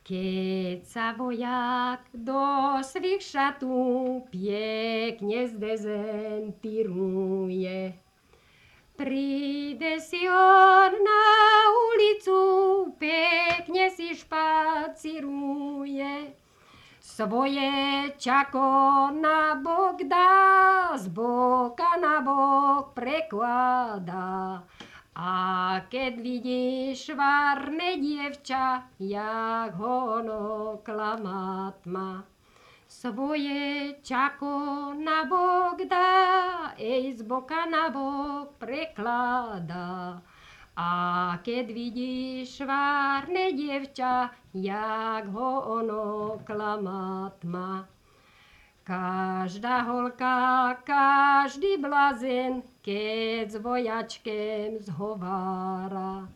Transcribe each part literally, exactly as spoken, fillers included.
Keď sa vojak do svých šatú pekne zdezentíruje, príde si on na ulicu, pekne si špacíruje. Svoje čako na bok dá, z boka na bok prekladá. A keď vidíš švárne dievča, jak ho ono klamá tma, svoje čako na bok dá, ej, z boka na bok prekladá. A keď vidíš švárne dievča, jak ho ono klamá tma. Každá holka, každý blazen, keď s vojačkem zhovára,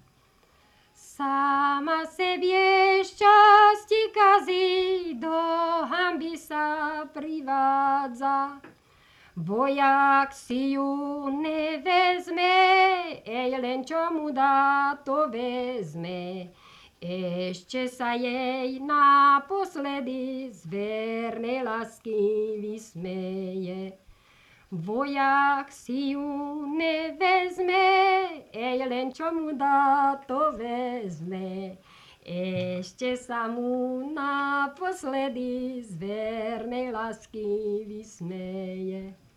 sama sebie šťastie kazí, do hanby sa privádza. Vojak si ju nevezme, ej, len čo mu dá, to vezme. Ešte sa jej naposledy z vernej lásky vysmeje. Vojak si ju nevezme, ej, len čo mu dá, to vezme. Ešte sa mu naposledy z vernej lásky vysmeje.